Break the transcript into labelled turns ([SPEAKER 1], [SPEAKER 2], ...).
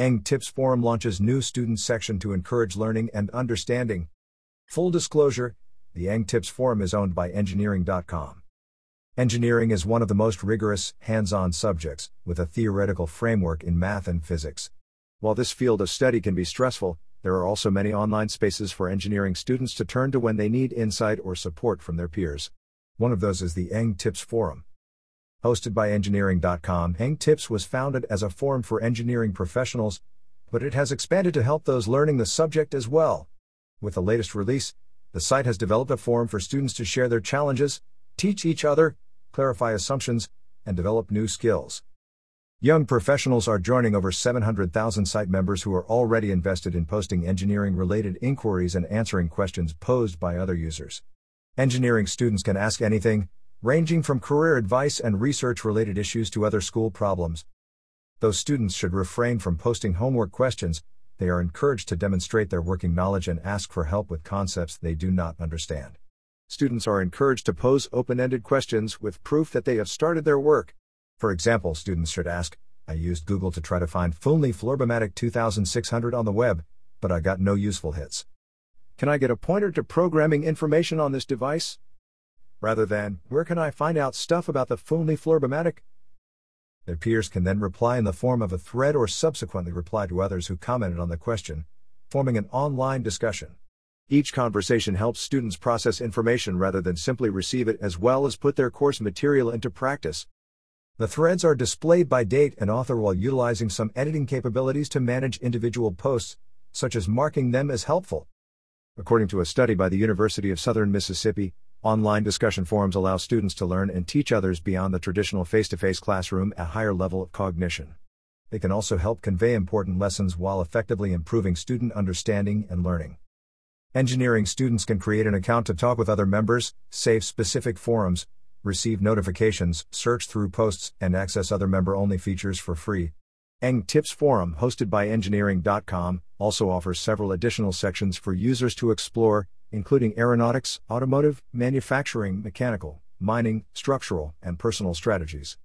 [SPEAKER 1] Eng Tips Forum launches new students section to encourage learning and understanding. Full disclosure, the Eng Tips Forum is owned by Engineering.com. Engineering is one of the most rigorous, hands-on subjects, with a theoretical framework in math and physics. While this field of study can be stressful, there are also many online spaces for engineering students to turn to when they need insight or support from their peers. One of those is the Eng Tips Forum. Hosted by Engineering.com, Eng Tips was founded as a forum for engineering professionals, but it has expanded to help those learning the subject as well. With the latest release, the site has developed a forum for students to share their challenges, teach each other, clarify assumptions, and develop new skills. Young professionals are joining over 700,000 site members who are already invested in posting engineering-related inquiries and answering questions posed by other users. Engineering students can ask anything, ranging from career advice and research-related issues to other school problems. Though students should refrain from posting homework questions, they are encouraged to demonstrate their working knowledge and ask for help with concepts they do not understand. Students are encouraged to pose open-ended questions with proof that they have started their work. For example, students should ask, "I used Google to try to find Fulny Florbamatic 2600 on the web, but I got no useful hits. Can I get a pointer to programming information on this device?" Rather than, "Where can I find out stuff about the Fulny Florbamatic?" Their peers can then reply in the form of a thread or subsequently reply to others who commented on the question, forming an online discussion. Each conversation helps students process information rather than simply receive it, as well as put their course material into practice. The threads are displayed by date and author while utilizing some editing capabilities to manage individual posts, such as marking them as helpful. According to a study by the University of Southern Mississippi, online discussion forums allow students to learn and teach others beyond the traditional face-to-face classroom at a higher level of cognition. They can also help convey important lessons while effectively improving student understanding and learning. Engineering students can create an account to talk with other members, save specific forums, receive notifications, search through posts, and access other member-only features for free. Eng Tips Forum, hosted by Engineering.com, also offers several additional sections for users to explore, including aeronautics, automotive, manufacturing, mechanical, mining, structural, and personal strategies.